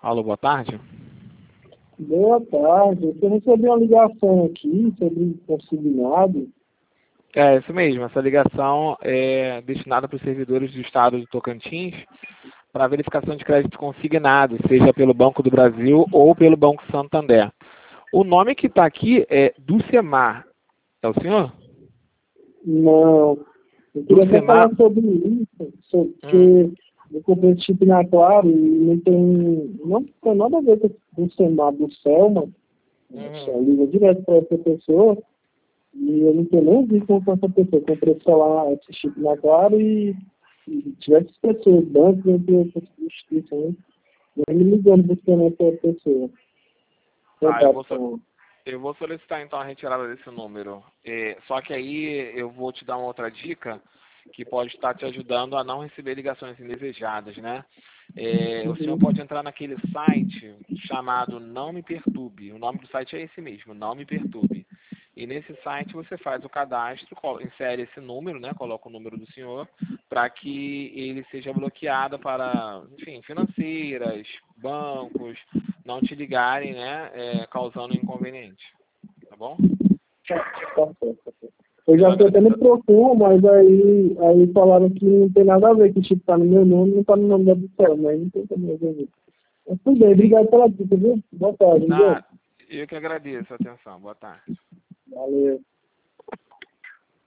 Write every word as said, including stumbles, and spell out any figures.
Alô, boa tarde. Boa tarde. Eu recebi uma ligação aqui sobre consignado. É, isso mesmo. Essa ligação é destinada para os servidores do estado do Tocantins para verificação de crédito consignado, seja pelo Banco do Brasil ou pelo Banco Santander. O nome que está aqui é Ducemar. É o senhor? Não. Eu queria até Ducemar? falar sobre isso, sobre Hum. que eu comprei esse chip na Claro e não tem, não tem nada a ver com o Semar do Selma. Só Uhum. liga direto para essa pessoa e eu não tenho nem visto com essa pessoa. Eu comprei esse celular, esse chip na Claro e, e diversas pessoas, bancos, entre outras instituições, e aí me ligando buscando essa pessoa. Tá, eu Contato vou, so- com eu vou solicitar então a retirada desse número. É, só que aí eu vou te dar uma outra dica que pode estar te ajudando a não receber ligações indesejadas, né? É, o senhor pode entrar naquele site chamado Não Me Perturbe. O nome do site é esse mesmo, Não Me Perturbe. E nesse site você faz o cadastro, colo- insere esse número, né? Coloca o número do senhor, para que ele seja bloqueado para, enfim, financeiras, bancos, não te ligarem, né? É, causando inconveniente. Tá bom? Eu Eu já fui até agradeço. no Procon, mas aí, aí falaram que não tem nada a ver, que tipo, tá no meu nome, não tá no nome da Vitória, mas não tem como resolver. Mas tudo bem, Sim. obrigado pela dica, viu? Boa tarde, viu? Ah, eu que agradeço a atenção. Boa tarde. Valeu.